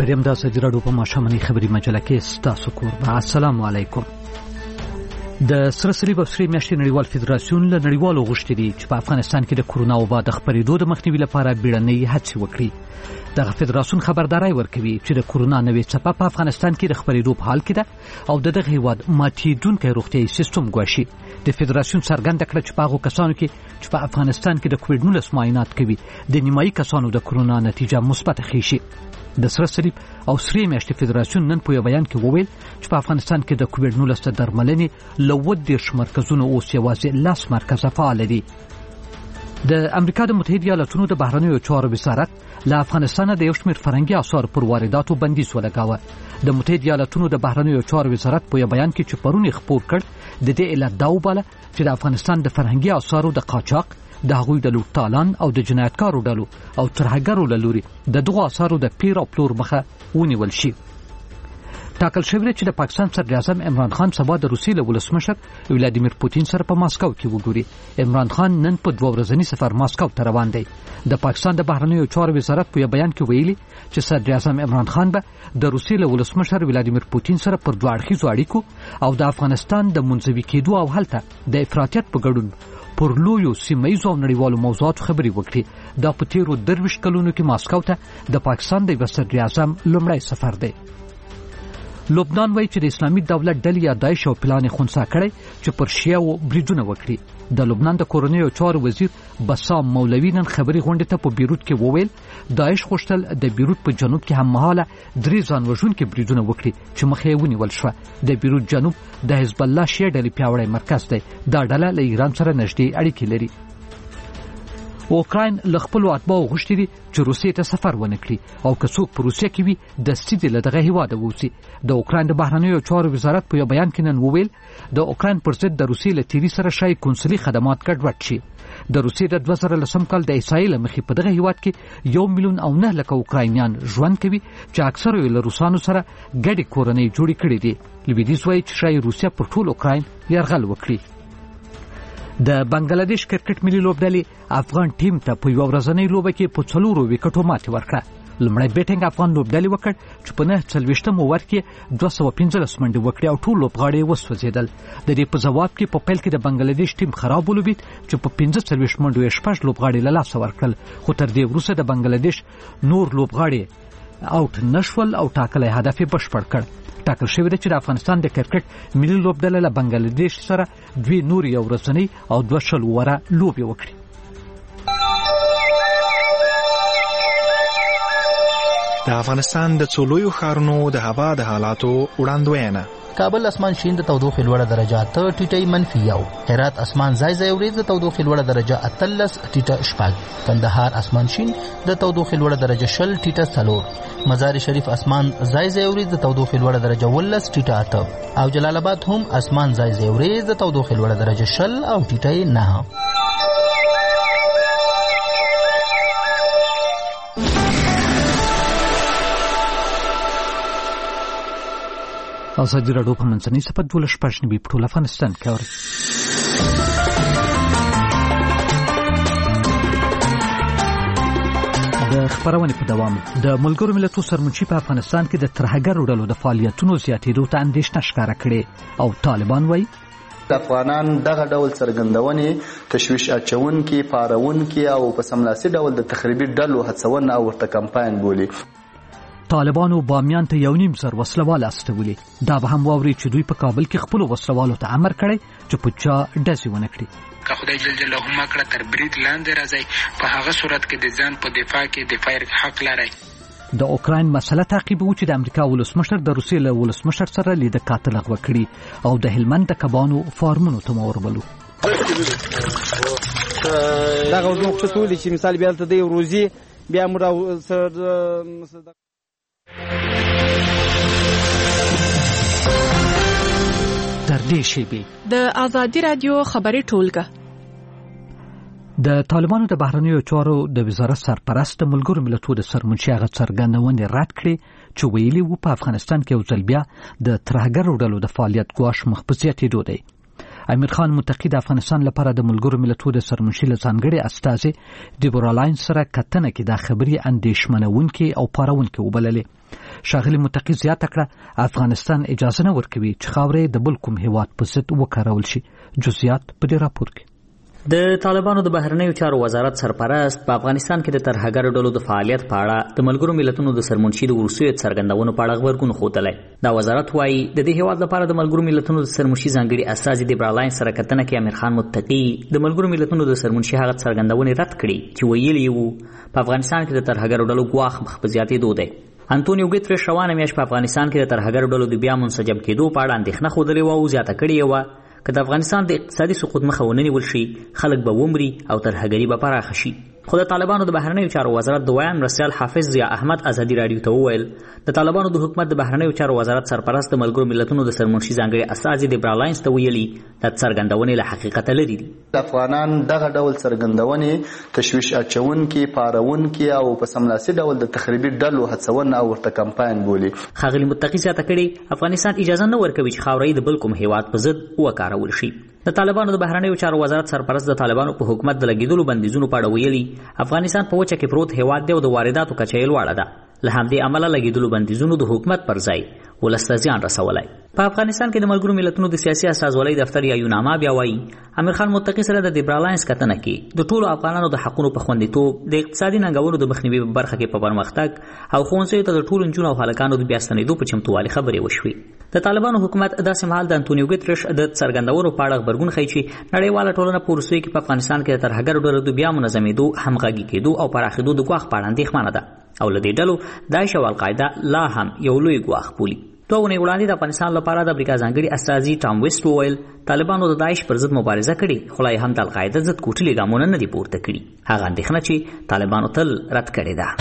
خبریم د سجرا په ماشامنی خبري مجله کې ستاسو کور. السلام علیکم. د سره صلیب او سری میاشتې نړیوال فدراسیون له نړیوالو غوښتي دي چې په افغانستان کې د کورونا وبا د خپرېدو د مخنیوي لپاره بیړنۍ هڅې وکړي. دغه فدراسیون خبرداري ورکوي چې د کورونا نوې څپه په افغانستان کې د خپرېدو په حال کې ده او دغه هیواد ماتېدونکی روغتیايي سیستم ګواښي. د فدراسیون څرګنده کړه چې په هغو کسانو کې چې په افغانستان کې د کووډ-19 معاینات کوي د نیمایي کسانو د کورونا نتیجه مثبت ښیي شي. د سره صلیب او سری میاشتې فدراسیون نن په بیان کې وویل چې په افغانستان کې د کووډ-19 د درملنې له 30 مرکزونو اوس یوازې 10 مرکزه فعال دي. د امریکا د متحده ایالاتونو د بهرنیو چارو وزارت له افغانستان د یو شمېر فرهنګي آثار پر وارداتو بندیز ولګاوه. د متحده ایالاتونو د بهرنیو چارو وزارت په بیان کې چې پرون خپور کړ د دې علت دا وباله چې د افغانستان د فرهنګي آثارو د قاچاق د هغوی د لوټالان او د جنایتکارو ډلو او ترهګرو له لوري د دغو آثارو د پیر او پلور مخه ونیول شي. ټاکل شوی چې د پاکستان صدر اعظم عمران خان سبا د روسیې له ولسمشر ولادیمیر پوتین سره په ماسکو کې وګوري. عمران خان نن په 2 ورځنی سفر ماسکو ته روان دی. د پاکستان د بهرنیو چارو وزارت په بیان کې ویلي چې صدر اعظم عمران خان به د روسیې له ولسمشر ولادیمیر پوتین سره پر 2 اړخیزو اړیکو او د افغانستان د منځوي کېدو او هلته د افراطیت په ګډون پر لویو سیمه‌ییزو او نړیوالو موضوعاتو خبرې وکړي. دا په تیرو 23 کلونو کې ماسکو ته د پاکستان د صدر اعظم لومړی سفر دی. لبنان وایي چې د اسلامي دولت ډلې یا داعش او پلان خنثی کړی چې پر شیعو بریدونه وکړي. د لبنان د کورنیو چارو وزیر بسام مولوی نن خبري غونډه ته په بیروت کې وویل داعش غوښتل د بیروت په جنوب کې هم مهاله 3 ځانوژونکي بریدونه وکړي چې مخه یې ونیول شوه. د بیروت جنوب د حزب الله شیعه ډلې پیاوړی مرکز دی. دا ډله له ایران سره نږدې اړیکې لري. اوکراین له خپل اتباعو غوښتي دي چې روسیې ته سفر ونه کړي او که څوک په روسیه کې وي د سیدې له دغه هیواده ووځي. د اوکراین د بهرنیو چارو وزارت په بیان کې نن وویل د اوکراین پر ضد د روسیې له تیري سره شای کنسولي خدمات ګډوډ شي. د روسیې د 2010 کال د اسرائیل مخې په دغه هیواد کې 1,900,000 اوکراینیان ژوند کوي چې اکثره یې له روسانو سره ګډې کورنۍ جوړې کړې دي. لویدیځ وایي چې شای روسیه پر ټول اوکراین یرغل وکړي. د بنگلاديش کرکټ ملي لوبډلې افغان ټیم ته په یو ورځنۍ لوبه کې په 4 وکټو ماتې ورکړه. لومړی بیټینګ افغان لوبډلې وکړ چې په 49 اوور کې 215 منډې وکړې او ټول لوبغاړي وسوځیدل. د دې په جواب کې په پیل کې د بنگلاديش ټیم خراب ولوبید چې په 45 منډو یې 6 لوبغاړي له لاسه ورکړل. خو تر دې وروسته د بنگلاديش نور لوبغاړي اوټ نشول او ټاکلي هدف یې بشپړ کړ. ټاکل شوی دی چې د افغانستان د کرکټ ملي لوبډله له بنگلاديش سره 2 نور یو ورځنی او 2 شل وره لوبې وکړي. د افغانستان د څولویو ښارونو د هوا د حالاتو وړاندوینه. کابل اسمان شین د تودوخې لوړه درجه 8 ټیټه -1. هرات اسمان ځای ځای وریځ د تودوخې لوړه درجه 13 ټیټه 4. کندهار اسمان شین د تودوخې لوړه درجه 0 ټیټه 4. مزار شریف اسمان ځای ځای وریځ د تودوخې لوړه درجه 19 ټیټه 8. او جلال آباد هم اسمان ځای ځای وریځ د تودوخې لوړه درجه 0 او ټیټه 9. ازادي راډیو په منځنۍ سپه 12 په ټول افغانستان کې اوري. د خبرونه په دوام د ملګرو ملتونو سرمنشي په افغانستان کې د ترهګرو ډلو د فعالیتونو زیاتېدو ته اندېښنه ښکاره کړې او طالبان وایي د افغانان دغه ډول څرګندونې تشویش اچونکي پارونکي او په سملاسي ډول د تخریبي ډلو هڅونه او ورته کمپاین بولي. طالبانو بامیان ته 1.5 زره وسلوال استولي. دا به هم واوري چې دوی په کابل کې خپل وسلوالو ته امر کړی چې په چا ډزې ونه کړي. که خدای جل جلاله مکړه تر برید لاندې راځي په هغه صورت کې د ځان په دفاع کې دفاع حق لري. د اوکراین مسله تعقیبوي چې د امریکا ولسمشر د روسیې له ولسمشر سره لید کاتل لغوه کړي او د هلمند د کبانو فارمونو ته وربلو. دا غوښتنه کوي چې مثال بیا ته د روزي بیا موږ در دې شیبې د آزادي رادیو خبري ټولګه د طالبانو د بهرنیو چارو د وزارت سرپرست د ملګرو ملتونو د سرمنشي هغه څرګندونې رد کړې چې ویلي وو په افغانستان کې یو ځل بیا د ترهګرو ډلو د فعالیت ګواښ مخ په زیاتېدو دی. امیر خان متقی د افغانستان لپاره د ملګرو ملتونو د سرمنشي له ځانګړي استازي دیبورا لاین سره کتنه کې د خبري اندیشمنونکي او پارونکي وبللې. شاغلي متقی زیاته کړه افغانستان اجازه نه ورکوي چې خاورې د بل کوم هیواد په ضد وکارول شي. جزئیات په دې راپور کې. د طالبانو د بهرنیو چارو وزارت سرپرست په افغانستان کې د ترهګر ډلو د فعالیت په اړه د ملګرو ملتونو د سرمنشي د وروستیو څرګندونو په اړه خبرګون ښودلی. دا وزارت وایي د دې هیواد لپاره د ملګرو ملتونو د سرمنشي ځانګړي استازي دیبورا لاین سره کتنه کې امیر خان متقی د ملګرو ملتونو د سرمنشي هغه څرګندونې رد کړي چې ویلي وو په افغانستان کې د ترهګر ډلو ګواښ مخ په زیاتېدو دی. انټونیو ګوتریش روانه میاشت په افغانستان کې د ترهګر ډلو د بیا منسجم کېدو په اړه اندېښنه ښودلې وه او زیاته کړې وه که د افغانستان د اقتصادي سقوط مخه ونه نیول شي خلک به ومري او ترهګري به پراخه شي. خو د طالبانو د بهرنیو چارو وزارت د ویان مرستیال حافظ ضیا احمد ازادي راډیو ته وویل د طالبانو د حکومت د بهرنیو چارو وزارت سرپرست د ملګرو ملتونو د سرمنشي ځانګړي استازي دیبورا لاینز ته ویلي د څرګندونې له حقیقت لري دي. افغانان دغه ډول څرګندونې تشویش اچونکي پارونکي او په سملاسي ډول د تخریبي ډلو هڅونه او ورته کمپاین بولي. ښاغلي متقي زیاته کړې افغانستان اجازه نه ورکوي چې خاورې د بل کوم هیواد په ضد وکارول شي. د طالبانو د بهرنیو چارو وزارت سرپرست د طالبانو په حکومت د لګیدلو بندیزونو په اړه ویلي افغانستان په وچه کې پروت هیواد دی او د وارداتو کچه یې لوړه ده. له همدې امله لګیدلو بندیزونو د حکومت پر ځای ولس ته زیان رسولی. په افغانستان کې د ملګرو ملتونو د سیاسي استازولۍ دفتر یا یوناما بیا وایي امیر خان متقي سره د دیبورا لاینز کتنه کې د ټولو افغانانو د حقونو په خوندیتوب د اقتصادي ننګونو د مخنیوي په برخه کې په پرمختګ او ښوونځیو ته د ټولو نجونو او هلکانو د بیا ستنېدو په چمتووالي خبرې وشوې. د طالبانو حکومت داسې مهال د انټونیو ګوتریش د څرګندونو په اړه غبرګون ښیي چې نړیواله ټولنه په وروستیو کې په افغانستان کې د ترهګرو ډلو د بیا منظمېدو همغږي کېدو او پراخېدو د ګواښ په اړه اندېښمنه ده او له دې ډلو داعش او القاعده لا هم یو لوی ګواښ بولي. 2 ونې وړاندې د افغانستان لپاره د امریکا ځانګړي استازي ټام ویسټ وویل طالبانو د داعش پر ضد مبارزه کړې خو لا یې هم د القاعده ضد کوټلي ګامونه نه دي پورته کړي. هغه اندېښنه چې طالبانو تل رد کړې ده.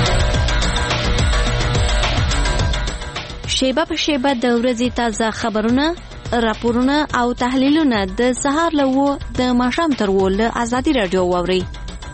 شیبه په شیبه د ورځې تازه خبرونه، راپورونه او تحلیلونه د سهار له 9 د ماښام تر 10 له ازادي راډیو واورئ.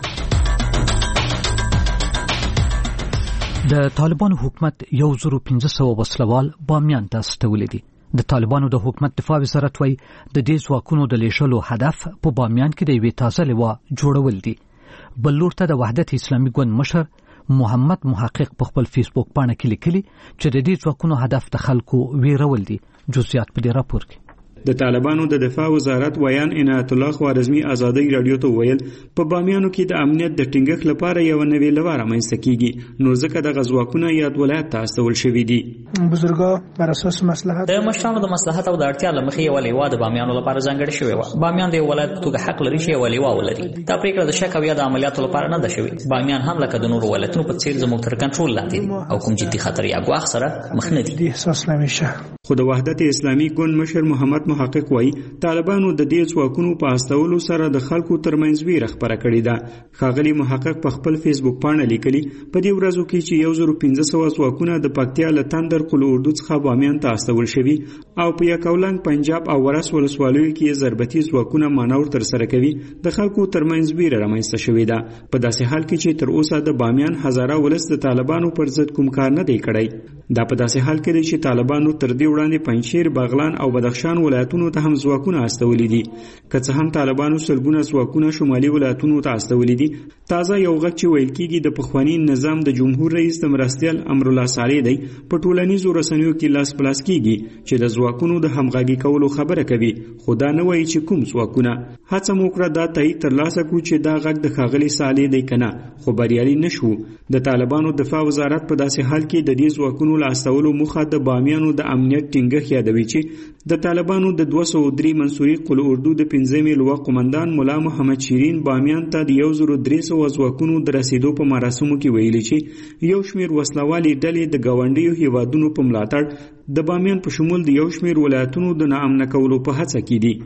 د طالبانو حکومت 1500 وسلوال بامیان ته استولي دي. د طالبانو د حکومت دفاع وزارت وایي د دې ځواکونو د لیږلو هدف په بامیان کې د یوې تازه لوا جوړول دي. بل لور ته د وحدت اسلامي ګوند مشر محمد محقق په خپل فیسبوک باندې کې لیکلي چې د دې ځواکونو هدف د خلکو ویرول دي. جزئیات په دې راپور کې. د طالبانو د دفاع وزارت ویان عنایت الله خوارزمي ازادي رادیو ته ویل په بامیانو کې د امنیت د ټینګښت لپاره یو نوې لوړه رامنځته کیږي نو ځکه د غزواکونه یاد ولایت ته استول شوې دي. بزرګا بر اساس مصلحت د مشرانو د مصلحت او د اړتیا لمخې یو لیوا د بامیانو لپاره ځانګړې شوې و. بامیان د ولایت په توګه حق لري چې یو لیوا ولري. دا پریکړه د شک او یا د عملیاتو لپاره نه ده شوې. بامیان هم لکه د نورو ولایتونو په څیر زموږ تر کنټرول لاندې دي او کوم جدي خطر یا ګواښ سره مخ نه دي. احساس نمیشه. خو د وحدت اسلامي ګوند مشر محمد محقق وایي طالبانو د دې ځواکونو په استولو سره د خلکو ترمنځ ویره خپره کړې ده. ښاغلي محقق په خپل فیسبوک باندې لیکلي په دې ورځو کې چې 1500 ځواکونه د پکتیا له تندر قلو اردو څخه بامیان ته استول شوي او په یکاولنګ پنجاب او ورس ولسوالیو کې ضربتي ځواکونه مانور تر سره کوي د خلکو ترمنځ ویره رامنځته شوې ده. په داسې حال کې چې تر اوسه د بامیان هزاره ولس د طالبانو پر ضد کوم کار نه دی کړی. دا په داسې حال کې دی چې طالبانو تر دې وړاندې پنجشیر، بغلان او بدخشان ولایتونو ته هم ځواکونه استولي دي. که څه هم طالبانو سلګونه ځواکونه شمالي ولایتونو ته استولي دي. تازه یو غږ چې ویل کېږي د پخواني نظام د جمهور رئیس د مرستیال امرالله صالح دی په ټولنیزو رسنیو کې لاس پلاس کېږي چې د ځواکونو د همغږي کولو خبره کوي خو دا نه وایي چې کوم ځواکونه. هڅه مو وکړه دا تایید ترلاسه کړو چې دا غږ د ښاغلي صالح دی که نه خو بریالي نه شو. د طالبانو دفاع وزارت په داسې حال کې د دې ځواکونو له استولو موخه د بامیانو د امنیت ټینګښت یادوي چې د طالبانو د 203 منصوري قل اردو د 15 لوا قومندان مولا محمد شیرین بامیان ته د 1300 ځواکونو د رسیدو په مراسمو کې ویلي چې یو شمیر وسلوالي ډلې د ګاونډیو هیوادونو په ملاتړ د بامیان په شمول د یو شمیر ولایتونو د ناامن کولو په هڅه کې دي.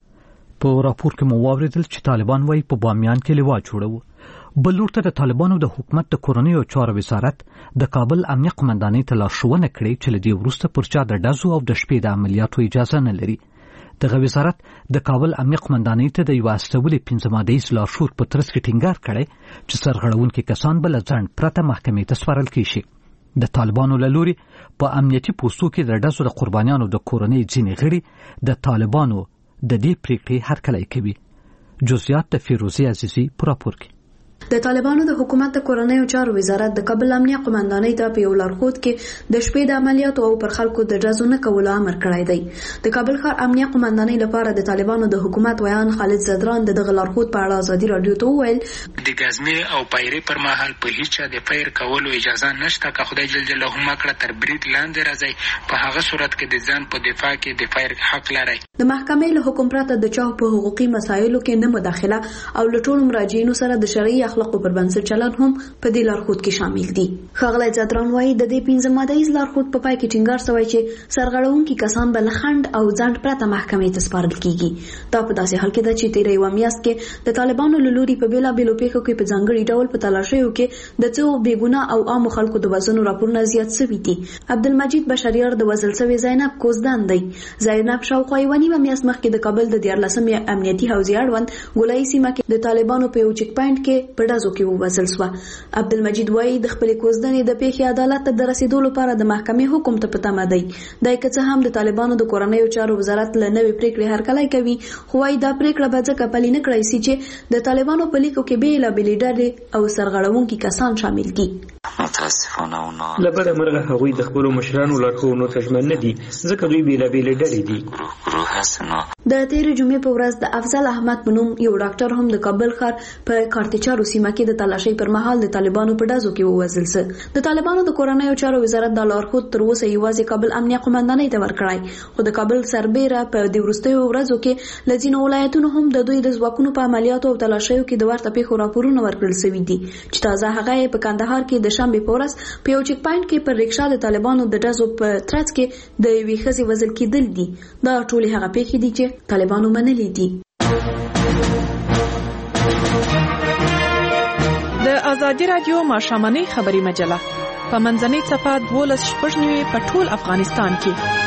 په راپور کې مو واوریدل چې طالبان وايي په بامیان کې لوا جوړو. بل لور ته د طالبانو د حکومت د کورنیو چارو وزارت د کابل امنیه قومندانۍ ته لارښوونه کړې چې له دې وروسته پر چا د ډزو او د شپې د عملیاتو اجازه نه لري. دغه وزارت د کابل امنیه قومندانۍ ته د یو استولي 15 مادهیز لارښود په ترڅ کې ټینګار کړی چې سرغړونکي کسان به له ځنډ پرته محکمې ته سپارل کیږي. د طالبانو له لوري په امنیتي پوستو کې د ډزو د قربانیانو د کورنۍ ځینې غړي د طالبانو د دې پریکړې هرکلی کوي. جزئیات د فیروزی عزیزی په راپور کې. د طالبانو د حکومت د کورنیو چارو وزارت د کابل امنیه قومندانۍ ته په یو لارښود کې د شپې د عملیاتو او پر خلکو د ډزو نه کولو امر کړی دی. د کابل ښار امنیه قومندانۍ لپاره د طالبانو د حکومت ویان خالد زدران د دغه لارښود په اړه ازادي رادیو ته وویل د ګزمې او پایری پر مهال په هیڅ د فایر کولو اجازه نشته که خدای جل جلاله مکړه تر برید لاندې راځي. په هغه صورت کې د ځان په دفاع کې د فایر حق لري. د محکمې له حکم پرته د چا په حقوقي مسایلو کې نه مداخله او له ټولو مراجعینو سره د شرعي اخلاقو پر بنسټ چلن هم په دې لارښود کې شامل دي. ښاغلی زدران وایي د دې 15 مادهیز لارښود په پای کې ټینګار شوی چې سرغړونکي کسان به له خنډ او ځنډ پرته محکمې ته سپارل کیږي. دا په داسې حال کې ده چې تیره یوه میاشت کې د طالبانو له لوري په بېلابېلو پیښو کې په ځانګړي ډول په تلاشیو کې د څو بېګناه او عامو خلکو د وژنو راپورونه زیات شوي دي. عبدالمجید بشریار د وژل شوې زینب کوزدان دی. زینب شاوخوا یوه نیمه میاشت مخکې د کابل د 14 امنیتي حوزې اړوند ګولایي سیمه کې د طالبانو په یو چک پاینټ کې په ډزو کې ووژل شوه. عبدالمجید وایي د خپلې کوزدنې د پیښې عدالت ته د رسیدو لپاره د محکمې حکم ته په تمه دی. دا که څه هم د طالبانو د کورنیو چارو وزارت له نوې پریکړې هرکلی کوي، خو وایي دا پریکړه به ځکه پلي نه کړای شي چې د طالبانو په لیکو کې بېلابېلې ډلې او سرغړونکي کسان شامل دي. له بده مرغه هغوی د خپلو مشرانو لارښوونو ته ژمن نه دي ځکه دوی بېلابېلې ډلې دي. د تېرې جمعې په ورځ د افضل احمد په نوم یو ډاکټر هم د کابل ښار په کارتچارو سیمه کې د تلاشۍ پر مهال د طالبانو په ډزو کې ووژل شو. د طالبانو د کورنیو چارو وزارت د لارښود تر اوسه یوازې کابل امنیه قومندانۍ ته ورکړی، خو د کابل سربیره په دې وروستیو ورځو کې له ځینو ولایتونو هم د دوی د ځواکونو په عملیاتو او تلاشیو کې د ورته پیښو راپورونه ورکړل شوي دي چې تازه هغه یې په کندهار کې د شنبې په ورځ په یو چک پاینټ کې پر رکشا د طالبانو د ډزو په ترڅ کې د یوې ښځې وژل کېدل دي. دا ټولې هغه پیښې دي چې طالبانو منلې دي. د ازادي رادیو ماښامنۍ خبري مجله په منځنۍ صفحه 12 په ټول افغانستان کې.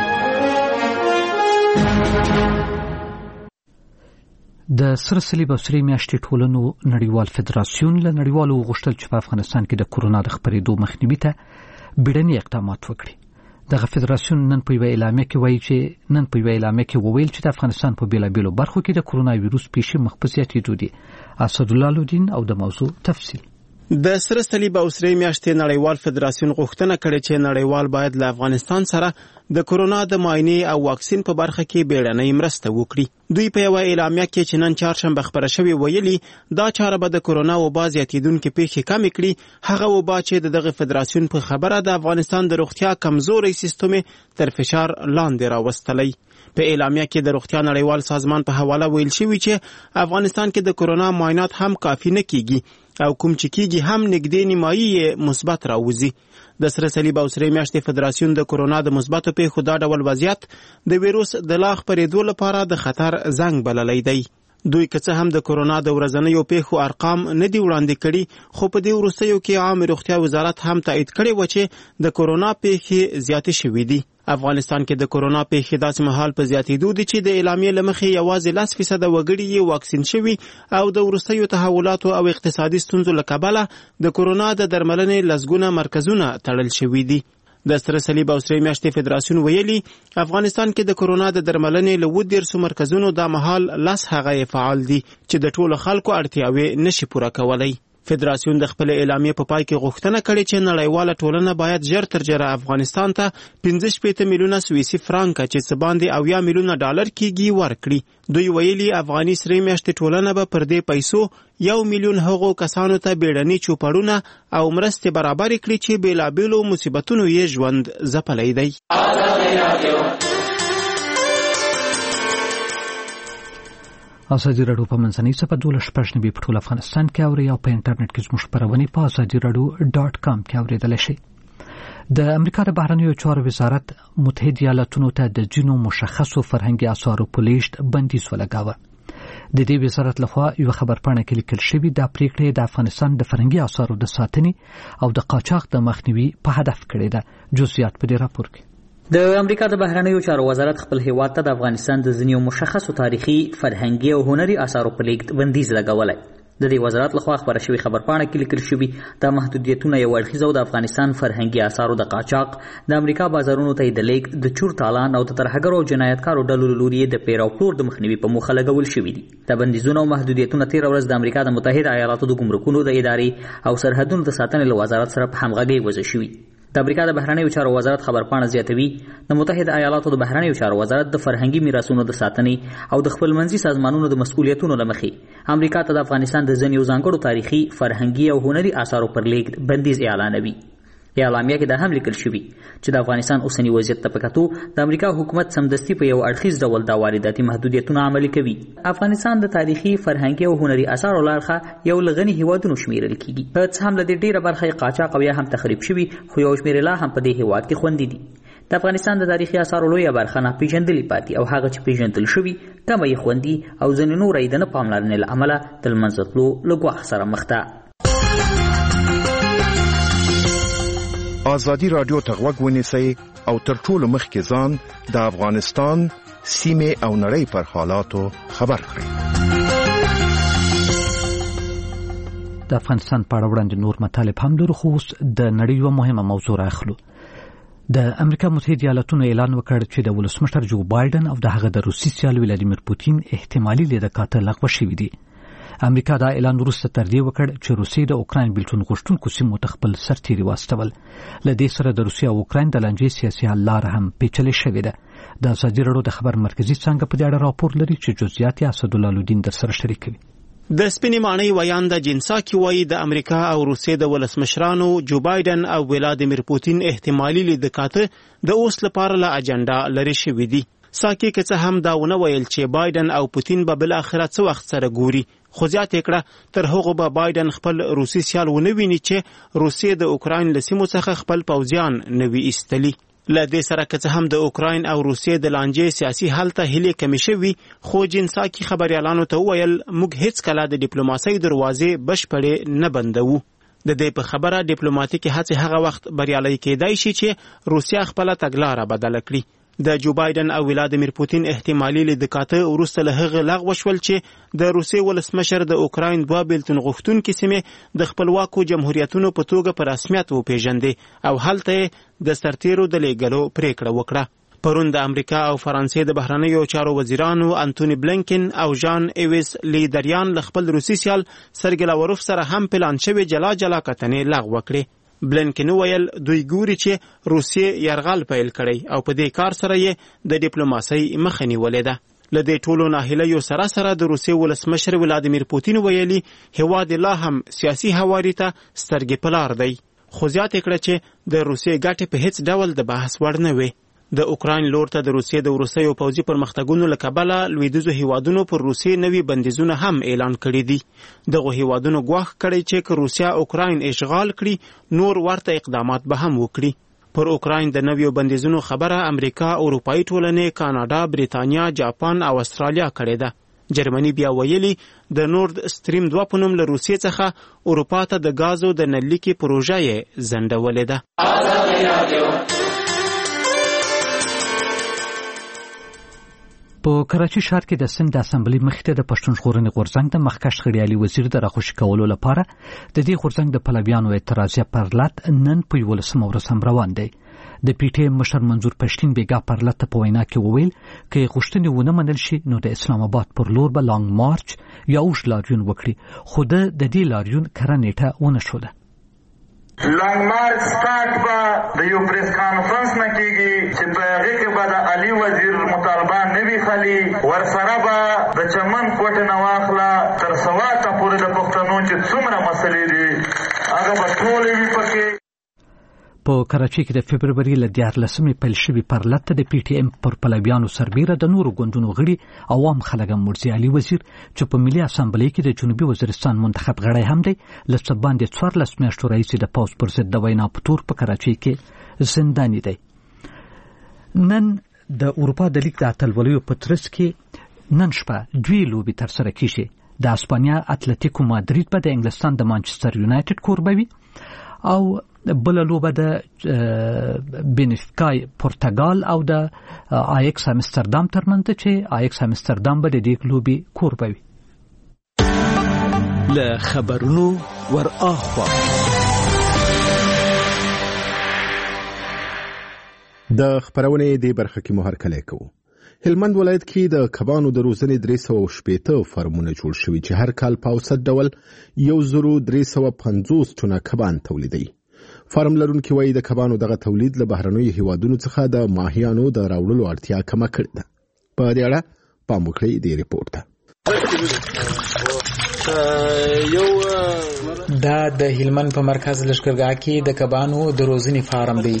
د سره صلیب او سرې میاشتې ټولنو نړیوال فدراسیون له نړیوالو وغوښتل چې په افغانستان کې د کورونا د خپرېدو مخنیوي ته بیړني اقدامات وکړي. دغه فدراسیون نن په یوه اعلامیه کې وویل چې د افغانستان په بېلابېلو برخو کې د کورونا ویروس پیښې مخ په زیاتېدو دي. اسدالله لودین او د موضوع تفصیل. د سره صلیب او سرې میاشتې نړیوال فدراسیون غوښتنه کړې چې نړیوال باید له افغانستان سره د کورونا د معاینې او واکسین په برخه کې بیړنۍ مرسته وکړي. دوی په یوه اعلامیه کې چې نن چهارشنبه خپره شوې ویلي دا چاره به د کورونا وبا زیاتېدونکې پیښې کمې کړي. هغه وبا چې د دغه فدراسیون په خبره د افغانستان د روغتیا کمزوري سیستم تر فشار لاندې راوستلی. په اعلامیه کې د روغتیا نړیوال سازمان په حواله ویل شوی چې افغانستان کې د کورونا معاینات هم کافي نه کیږي او کوم چې کیږي هم نږدې نیمایي مثبت راوځي. د سره صلیب او سرې میاشتې فدراسیون د کورونا د مثبتو پیښو دا ډول وضعیت د ویروس د لا خپرېدو لپاره د خطر زنګ بللی دی. دوی که څه هم د کورونا د ورځنیو پیښو ارقام نه دي وړاندې کړي، خو په دې وروستیو کې عام روغتیا وزارت هم تایید کړی و چې د کورونا پیښې زیاتې شوې دي. افغانستان کې د کورونا پیښې داسې مهال په زیاتېدو دي چې د اعلامیې له مخې یوازې 10% وګړي یې واکسین شوي او د وروستیو تحولاتو او اقتصادي ستونزو له کبله د کورونا د درملنې لسګونه مرکزونه تړل شوي دي. د سره صلیب او سرې میاشتې فدراسیون ویلي افغانستان کې د کورونا د درملنې له 13 مرکزونو دا مهال 10 هغه فعال دي چې د ټولو خلکو اړتیاوې نشي پوره کولی. فدراسیون د خپل اعلامیې په پای کې غوښتنه کړې چې نړیواله ټولنه باید ژر تر ژره افغانستان ته 15 میلیونه سویسي فرانکه چې څه باندې 80 میلیونه ډالر کېږي ورکړي. دوی ویلي افغاني سرې میاشتې ټولنه به پر دې پیسو 1 میلیون هغو کسانو ته بیړني چوپړونه او مرستې برابرې کړي چې بېلابېلو مصیبتونو یې ژوند ځپلی دی. ازادي راډیو په منځنۍ صفحه 12 په ټول افغانستان کې اوري او په انټرنیټ کې زموږ خپرونې په azadiiradio.com کې اوریدلی شئ. د امریکا د بهرنیو چارو وزارت متحده ایالاتونو ته د ځینو مشخصو فرهنګي اثارو په لیږد بندیز ولګاوه. د دې وزارت لخوا یو خبرپاڼه کې لیکل شوی دا پریکړه د افغانستان د فرهنګي اثارو د ساتنې او د قاچاق د مخنیوي په هدف کړې ده. جزئیات په دې راپور کې. د امریکا د بهرنیو چارو وزارت خپل هیواد ته د افغانستان د ځینو مشخصو تاریخي، فرهنګي او هنري اثارو په لیږد بندیز لګولی. د دې وزارت لخوا خبره شوې خبرپاڼه کې لیکل شوي دا محدودیتونه یو اړخیز او د افغانستان فرهنګي اثارو د قاچاق د امریکا بازارونو ته د لیک د چور تالان او د ترهګرو او جنایتکارو ډلو له لوري د پیر او پلور د مخنیوي په موخه لګول شوي دي. دا بندیزونه او محدودیتونه تېره ورځ د امریکا د متحده ایالاتو د ګمرکونو د ادارې او سرحدونو د ساتنې له وزارت سره په همغږۍ وضع شوي. د امریکا د بهرنیو چارو وزارت خبرپاڼه زیاتوي د متحده ایالاتو د بهرنیو چارو وزارت د فرهنګي میراثونو د ساتنې او د خپلمنځي سازمانونو د مسؤلیتونو له مخې امریکا ته د افغانستان د ځینو ځانګړو تاریخي فرهنګي او هنري آثارو پر لیږد بندیز اعلانوي. اعلامیه کې دا هم لیکل شوي چې د افغانستان اوسنی وضعیت ته په کتو د امریکا حکومت سمدستي په یو اړخیز ډول دا وارداتي محدودیتونه عملي کوي. افغانستان د تاریخي فرهنګي او هنري آثارو له اړخه یو له غني هیوادونو شمیرل کیږي. څه هم له دې ډېره برخه یې قاچاق او یا هم تخریب شوي خو یو شمېر لا هم په دې هیواد کې خوندي دي. د افغانستان د تاریخي آثارو لویه برخه ناپېژندلې پاتې او هغه چې پېژندل شوي کمه یې خوندي او ځینې نوره یې د نه پاملرنې له امله د له منځه تلو له ګواښ سره مخ ده. ازادي راډیو ته غوږ ونیسئ او تر ټولو مخکې ځان د افغانستان سیمې او نړۍ پر حالاتو خبر کړئ. د افغانستان په اړه وړاندې نور مطالب هم لرو خو اوس د نړۍ یوه مهمه موضوع راخلو. د امریکا متحده ایالاتونو اعلان وکړ چې د ولسمشر جو بایدن او د هغه د روسي سیال ولادیمیر پوتین احتمالي لیدکاته لغوه شوي دي. امریکا دا اعلان وروسته تر دې وکړ چې روسیې د اوکراین بېلتون غوښتونکو سیمو ته خپل سرتیري واستول. له دې سره د روسیې او اوکراین د لانجې سیاسي حل لاره هم پیچلې شوې ده. د ازادي راډیو د خبر مرکزي څانګه په دې اړه راپور لري چې جزئیات یې اسدالله لودین درسره شریکوي. د سپینې ماڼۍ ویانده جنساکي وایي د امریکا او روسیې د ولسمشرانو جو بایدن او ولادیمیر پوتین احتمالي لیدکاته د اوس لپاره له اجنډا لرې شوي دي. ساکي که څه هم دا ونه ویل چې بایدن او پوتین به بالاخره څه وخت سره ګوري خو زیاته کړه تر هغه به بایدن خپل روسي سیال ونه ویني چې روسیې د اوکراین له سیمو څخه خپل پوځیان نوي ایستلي. له دې سره که څه هم د اوکراین او روسیې د لانجې سیاسي حل ته هیلې کمې شوي خو جنساکي خبريالانو ته وویل موږ هیڅ کله د ډیپلوماسۍ دروازې بشپړې نه بندوو. د دې په خبره ډیپلوماټیکي هڅې هغه وخت بریالۍ کېدای شي چې روسیا خپل تګلاره بدله کړي. د جو بایدن او ولادیمیر پوتین احتمالي لیدکاته وروسته له هغه لغوه شول چې د روسیې ولسمشر د اوکراین دوه بېلتون غوښتونکي سیمې د خپلواکو جمهوریتونو په توګه په رسمیت وپېژندې او هلته د سرتیرو د لیږلو پریکړه وکړه. پرون د امریکا او فرانسې د بهرنیو چارو وزیرانو انټونی بلینکن او ژان ایویس لیدریان له خپل روسي سیال سرګی لاوروف سره هم پلان شوی جلا جلا کتنې لغوه کړې. بلینکن ویل دوی ګوري چې روسیې یرغل پیل کړی او په دې کار سره یې د ډیپلوماسۍ مخه نیولې ده. له دې ټولو ناهیلیو سره سره د روسیې ولسمشر ولادیمیر پوتین ویلي هیواد لا هم سیاسي هواري ته سترګې په لار دی خو زیاته کړه چې د روسیې ګټې په هیڅ ډول د بحث وړ نه وي. د اوکراین لور ته د روسیې د وروستیو پوځي پرمختګونو له کبله لویدیځو هیوادونو پر روسیې نوي بندیزونه هم اعلان کړي دي. دغه هیوادونو ګواښ کړی چې که روسیا اوکراین اشغال کړي نور ورته اقدامات به هم وکړي. پر اوکراین د نویو بندیزونو خبره امریکا، اروپایي ټولنې، کاناډا، بریتانیا، جاپان او استرالیا کړې ده. جرمني بیا ویلي د نورد سټریم 2 په نوم له روسیې څخه اروپا ته د ګازو د نللیکې پروژه یې ځنډولې ده. په کراچي ښار کې د سند د اسمبلی مخې ته د پښتون ژغورنې غورځنګ د مخکښ غړي وزیر د راخوشي کولو لپاره د دې غورځنګ د پلویانو اعتراضیه پرلط نن په 11 ورځ هم روان دی. د پی ټی ایم مشر منظور پښتین بیګا پرلط په وینا کې وویل چې غوښتنې ونه منل شي نو د اسلام آباد پر لور به لانګ مارچ یا اوږد لاریون وکړي خو د دې لاریون کره نیټه ونه شوله. لانګ مارچ سٹارټ به د یو پریس کانفرنس نه کیږي چې په هغه کې به د علي وزیر مطالبه نه وي خالي ورسره به د چمن کوټه نه واخله تر سواته پورې د پښتنو چې څومره مسلې دي هغه به ټولې وي پکې. په کراچي کې د فبروري له 14 پیل شوي پرلط د پی ټی ایم پر پلویانو سربیره د نورو ګوندونو غړي عوام خلک مرزي علي وزیر چې په ملي اسمبلی کې د جنوبي وزیرستان منتخب غړی هم دی له څه باندې 14 میاشتو راهیسې د پوځ پر ضد د وینا په تور په کراچي کې زنداني دی. نن د اروپا د لیګ د اتلولیو په ترڅ کې نن شپه دوی لوبې ترسره کیږي. د اسپانیا اتلتیکو مادرید به د انګلستان د مانچستر یونایټډ کوربه وي او بل لوبه د بینفیکای پرتګال او د آیکس امستردام ترمنځ چې آیکس امستردام به د دې لوبې کوربه وي. له خبرونو ور اخوا د خبرونې د برخه کې مهرکلی کوو. هلمند ولایت کې د کبانو د روزنې 360 فارمونه جوړ شوي چې هر کال په اوسط ډول 1350 ټنه کبان تولیدوي. فارم لرونکي وایي د کبانو دغه تولید له بهرنیو هیوادونو څخه د ماهیانو د راوړلو اړتیا کمه کړې ده. په دې اړه پام وکړئ د ریپورت ته. دا د هلمند په مرکز لشکرګاه کې د کبانو د روزنې فارم دی.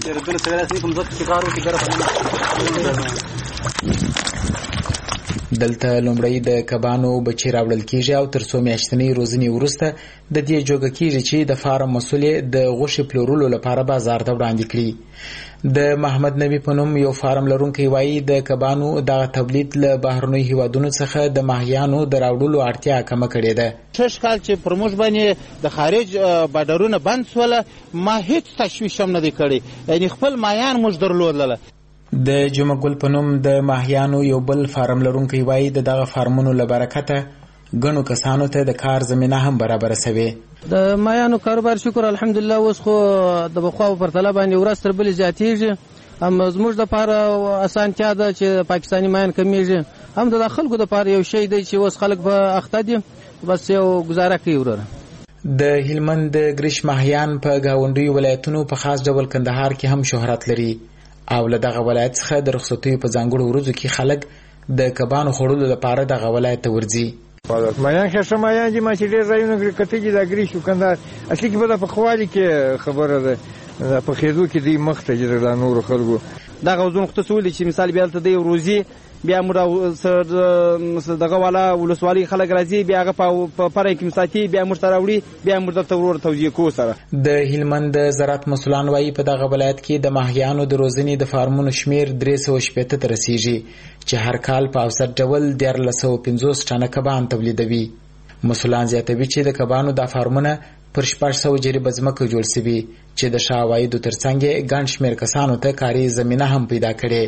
دلته لومړی د کبانو بچي راوړل کیږي او تر څو میاشتنۍ روزنې وروسته د دې جوګه کیږي چې د فارم مسؤل د غوښې پلورلو لپاره بازار ته وړاندې کړي. د محمد نبی په نوم یو فارم لرونکی وایي د کبانو دغه تولید له بهرنیو هیوادونو څخه د ماهیانو د راوړلو اړتیا کمه کړې ده. شش کال چې پر موږ باندې د خارج بارډرونه بند سوله ما هیڅ تشویش هم نه دی کړی، یعنی خپل ماهیان موږ درلودله. د جمعه ګل په نوم د ماهیانو یو بل فارم لرونکی وایي د دغه فارمونو له برکته ګڼو کسانو ته د کار زمینه هم برابره سوې. د ماهیانو کاروبار شکر الحمدلله اوس خو د بخواو پر تله باندې ورځ تر بلې زیاتېږي. هم زموږ دپاره اسانتیا ده چې پاکستاني ماهیان کمیږي، هم د خلکو دپاره یو شی دی چې اوس خلک په اخته دي، بس یو گزاره کوي وروره. د هلمند د ګریش ماهیان په ګاونډیو ولایتونو په خاص ډول کندهار کې هم شهرت لري او له دغه ولایت څخه د رخصتیو په ځانګړو ورځو کې خلک د کبانو خوړلو لپاره دغه ولایت ته ورځي. مایان ښه مایان دي، ما چې ډېر ځایونه کتلي د ګریش او کندهار اصلي کې به د پخوالي کې خبره ده، د پخېدو کې دوی مخ ته ځي د نورو خلکو. دغه وزن خو څه ولي چې مثال بیا دلته دی روزي بیا موږ دغه والا ولسوالۍ خلک راځي، بیا هغه په پرې کې مساتي بیا موږ ته راوړي، بیا موږ دلته ورور توزیع کوو سره. د هلمند د زراعت مسؤلان وایي په دغه ولایت کې د ماهیانو د روزنې د فارمونو شمیر 360 ته رسیږي چې هر کال په اوسط ډول 1350 ټنه کبان تولیدوي. مسؤلان زیاتوي چې د کبانو د فارمونه پر 600 جریبه ځمکه جوړ شوي چې د ښه عوایدو ترڅنګ ګڼ شمېر کسانو ته کاري زمینه هم پیدا کړې.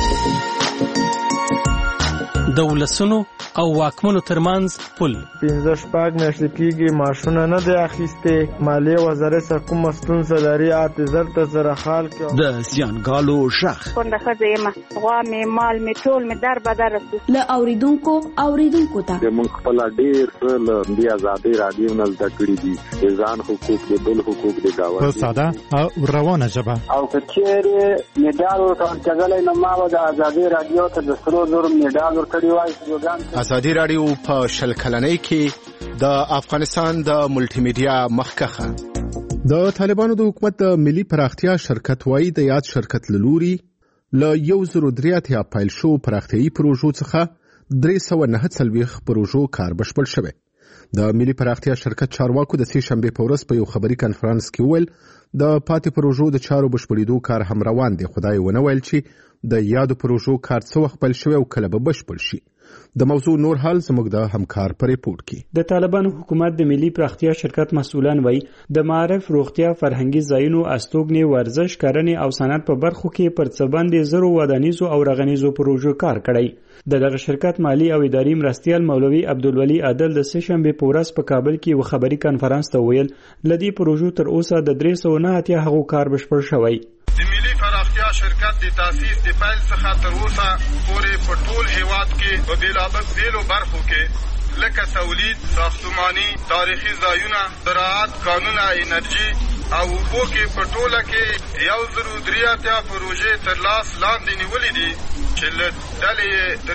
د ولسونو او واکمنو ترمنځ پل 15 میاشتې کېږي معاشونه نه دی اخیستې، مالیې وزارت څخه کومه ستونزه لري، اعتذار ته سره حال کې د زیانګالو ژغ کونډه ښځه یم، غوا مې مال مې ټول مې در بدر رسو. له اوریدونکو ته موږ خپل ډېر له دې ازادۍ رادیو نه زده کړي دي، د ځان حقوق د بل حقوق د گاونډي په ساده او روانه ژبه. او که چېرې میډال ورکړلی نو ما به د ازادۍ رادیو ته د سرو زرو میډال ورکړی وای. ازادي رادیو په 20 کلنۍ کې د افغانستان د ملټي میډیا مخکخه د طالبانو د حکومت د ملي پراختیا شرکت وایي د یاد شرکت لوري ل 103 پیل شو پراختیايي پروژو څخه 349 پروژو کار بشپړ شوی. د ملي پراختیا شرکت چارواکو د سې شنبه په ورځ په یو خبري کانفرنس کې ویل د پاتې پروژو د چارو بشپړېدو کار هم روان دی. خدای ونه ویل چې د یادو پروژو کار څه وخت پیل شوی او کله به بشپړ شي. د موضوع نور حال زموږ د همکار په ریپورت کې. د طالبانو حکومت د ملي پراختیا شرکت مسؤلان وایي د معارف، روغتیا، فرهنګي ځایونو، استوګنې، ورزش، کرنې او صنعت په برخو کې پر څه باندې زرو ودانیزو او رغنیزو پروژو کار کړی. دغه شرکت مالی او اداري مرستیال مولوي عبدالولي عادل د سې شنبه په ورځ په کابل کې یو خبري کانفرنس ته ویل لدی پروژو تر اوسه د 309 هغو کار بشپړ شوی. د ملي پراختیا شرکت د تاسیس د پیل څخه تر اوسه پورې په ټول هیواد کې په بیلابیلو برخو کې لکه تولید، ساختماني، تاریخي ځایونه، زراعت، کانونه، انرژي او اوبو کې په ټوله کې 103 پروژې تر لاس لاندې نیولې دي چې له ډلې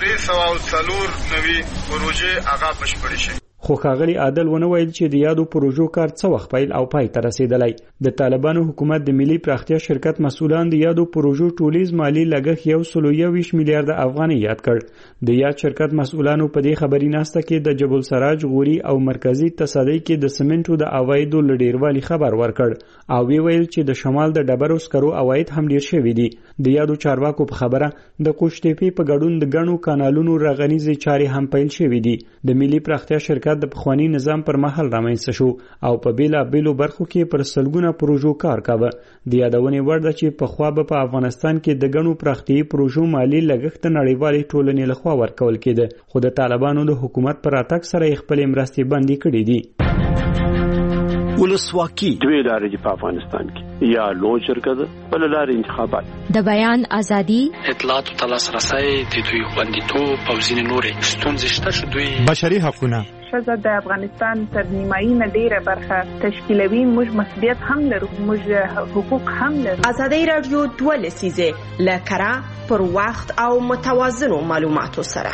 304 پروژې هغه بشپړې شي. خو ښاغلي عادل ونه ویل چې د یادو پروژو کار څه وخت پیل او پای ته رسیدلی. د طالبانو حکومت د ملي پراختیا شرکت مسؤلان د یادو پروژو ټولیز مالی لګښت 121 میلیارډ افغانۍ یاد کړ. د یاد شرکت مسؤلانو په دې خبري ناسته کې د جبل سراج، غوري او مرکزی تصدۍ کې د سمنټو د عوایدو لډیروالي خبر ورکړ او ویل چې د شمال د ډبرو سکرو عواید هم ډیر شوي دي. د یادو چارواکو په خبره د قوشتېپې په ګډون د غنو کانالونو رغنیزي چارې هم پیل شوي دي. د ملي پراختیا شرکت د پخوانی نظام پر مهال رامنځته شو او په بیلابیلو برخو کې پر سلګونه پروژو کار کاوه. د یادونې وړ ده چې پخوا به په افغانستان کې د غنو پراختیايي پروژو مالی لګښت نړیوالې ټولنې لخوا ورکول کېده، خو د طالبانو د حکومت پر راتګ سره خپل مرستې بندي کړې دي. ولسواکي دوی لارې دي په افغانستان کې، یا لوی شرکت بل لارې انتخابات، د بیان ازادي، اطلاعات ته لاسرسی، د دوی خوندیتوب او ځینې نورې ستونزې شته چې دوی بشري حقونه ښځه د افغانستان تر نیمایي نه ډېره برخه تشکیلوي. موږ مسؤلیت هم لرو، موږ حقوق هم لرو. ازادي راډیو 2 لسیزه لکره پر وخت او متوازنو معلوماتو سره.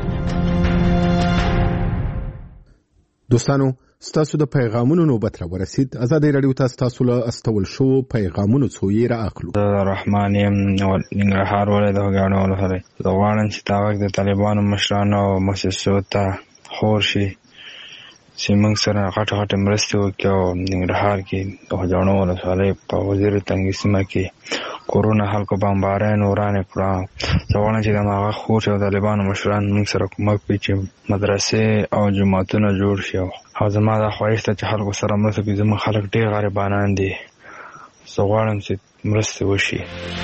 دوستانو ستاسو د پیغامونو نوبت را ورسید. ازادي راډیو تاسو له استول شو پیغامونو څو یې را اخلو. رحمان یم ننګرهار ولې د غاڼو ولې د غواړم چې تاوک د طالبانو مشرانو او مؤسسو ته خور شي چې موږ سره غټه مرسته وکړي او ننګرهار کې د غاڼو ولې په وزیر تنګي سیمه کې کورونا خلکو بمبارۍ ورانه کړه. زه غواړم چې د هغه خور او طالبانو مشران موږ سره کومک وکړي چې مدرسې او جماعتونه جوړ شي. او زما دا خواهش ته چې خلکو سره مرسته وکړي. زموږ خلک ډېر غریبانان دي، زه غواړم چې مرسته وشي.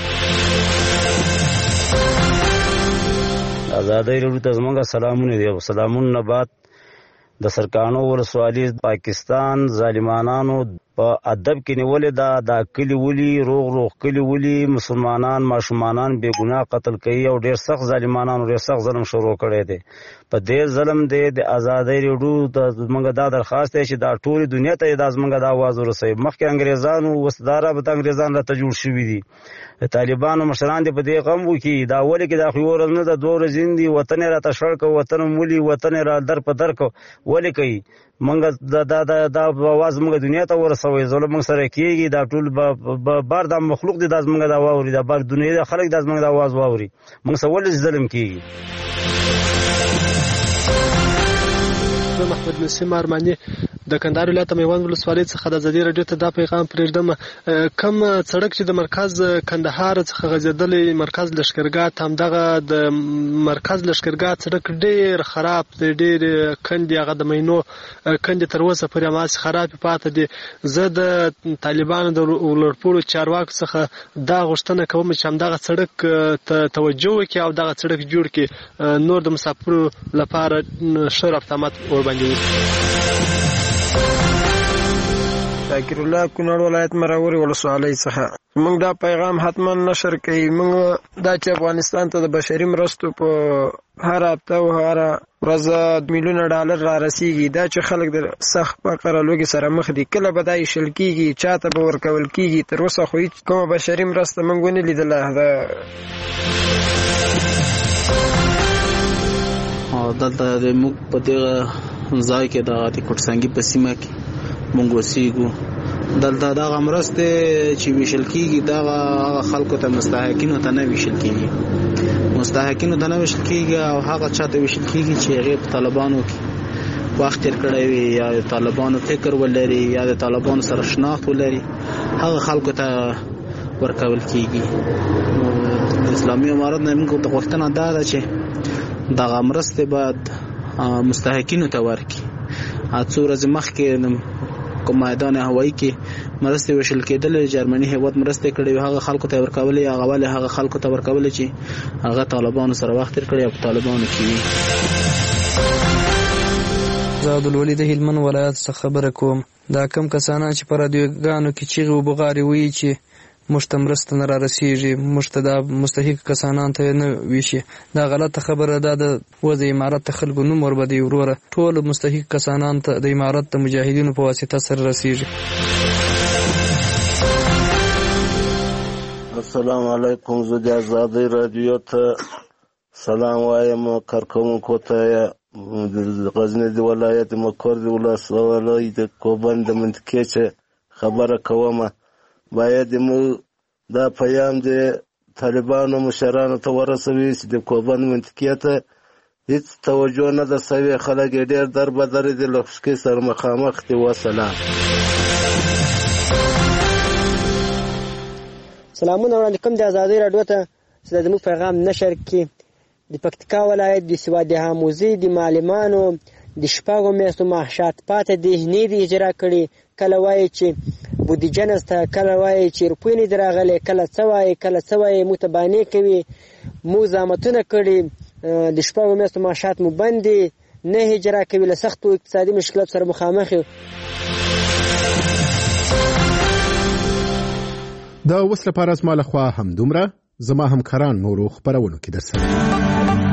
ازادي راډیو ته زموږ سلامونه دي. سلامونه نه بعد د سرکانو ولسوالۍ پاکستان ظالمانانو په ادب کې نیولې دا کلی ولي روغ کلی ولي مسلمانان ماشومان بے ګناه قتل کوي او ډېر سخت ظالمانانو ډېر سخت ظلم شروع کړی دی. په دې ظلم دی د ازادي راډیو د زموږ دا درخواست دی چې دا ټول دنیا ته د زموږ د आवाज ورسوي. مخکې انګريزانو وسدارا به انګريزان را ته جوړ شوي دي، طالبانو مشران دې په دې غم وکړي. دا ولې کې دا خو ورځ نه د 2 ورځې دي، وطن را ته شړک، وطن مولي، وطن را در په در کو ولې کوي. منګ دا आवाज موږ دنیا ته ورسوي. ظلم موږ سره کیږي، دا ټول بار د مخلوق دي د موږ د واوري، دا بار دنیا د خلک د موږ د आवाज واوري. موږ سره ولې ظلم کیږي. محمد نسیم ارمانی د کندهار ولایت میوند ولسوالۍ څخه د ازادي راډیو ته دا پیغام پرېږدم. کم سړک چې د مرکز کندهار څخه غځېدلی مرکز لښکرګاه ته، همدغه د مرکز لښکرګاه سړک ډېر خراب دی، ډېر کندې هغه د مینو کندې تر اوسه پورې هماسې خراب پاتې دي. زه د طالبانو د لوړپوړو چارواکو څخه دا غوښتنه کوم چې همدغه سړک ته توجه وکړي او دغه سړک جوړ کړي، نور د مسافرو لپاره ښه رفتامات ورباندې وکړي. شاکر الله کونړ ولایت مراوري ولسوالۍ څخه موږ دا پیغام حتما نشر کوي. موږ دا چې افغانستان ته د بشري مرستو په هر هفته او هر ورځ میلیونه ډالر را رسیږي، دا چې خلک د سخت فقر او لوږې سره مخ دي. کله به دا ایشل کیږي، چاته به ورکول کیږي، تر اوسه خو هیڅ کومه بشري مرسته موږ ونه لیدله. دلته د موږ په دغه ځای کې د کوټسنګي په سیمه کې موږ اوسېږو. دلته دغه مرستې چې ویشل کېږي دغه خلکو ته مستحقینو ته نه ویشل کېږي، مستحقینو ته نه ویشل کېږي او هغه چا ته ویشل کېږي چې هغې په طالبانو کې وخت تېر کړی وي یا د طالبانو فکر ولري یا د طالبانو سره شناخت ولري، هغه خلکو ته ورکول کېږي. د اسلامي امارت نه موږ ته غوښتنه دا ده چې دغه مرستې باید مستحقینو ته ورکړي. څو ورځې مخکې کوم میدان هوایي کې مرستې ویشل کېدلې، جرمني هېواد مرستې کړې وې، هغه خلکو ته ورکولې. هغه ولې هغه خلکو ته ورکولې چې هغه طالبانو سره وخت تېر کړی او په طالبانو کې وي. زه عبدالولي د هلمند ولایت څخه خبره کوم. دا کم کسانان چې په رادیوګانو کې چیغې و بغارې وایي چې موږ ته مرسته نه را رسېږي، موږ ته دا مستحق کسانان ته نه ویشي، دا غلطه خبره ده. د وضع امارت ته خلکو نوم وربدي وروره، ټول مستحق کسانان ته د امارت د مجاهدینو په واسطه سره رسېږي. السلام علیکم. زه د ازادۍ راډیو ته سلام وایم کارکوونکو ته. د غزني د ولایت مقر د ولسوالۍ د کوبند د منطقې چې خبره کومه، باید موږ دا پیام د طالبانو مشرانو ته ورسوي چې د کوبند منطقې ته هیڅ توجه نه ده سوې. خلک یې ډېر دربدرې دي، له خشکۍ سره مخامخ دي. وسلام. سلامونه علیکم. د ازادۍ راډیو ته چې زموږ پیغام نشر کړي. د پکتیکا ولایت د سواد حاموزي د معلمانو د شپږو میاشتو معاشات پاتې دي، نه دي اجرا کړي. کله وایي چې بودیجه نسته، کله وایي چې روپۍ نه دي راغلې، کله څه وایي متبانې کوي. مو زحمتونه کړي، د شپږو میاشتو معاشات مو بند دي، نه هجرا کوي، له سختو اقتصادي مشکلاتو سره مخامخ یو. د اوس لپاره زما لخوا همدومره، زما همکاران نورو خپرونو کې درسره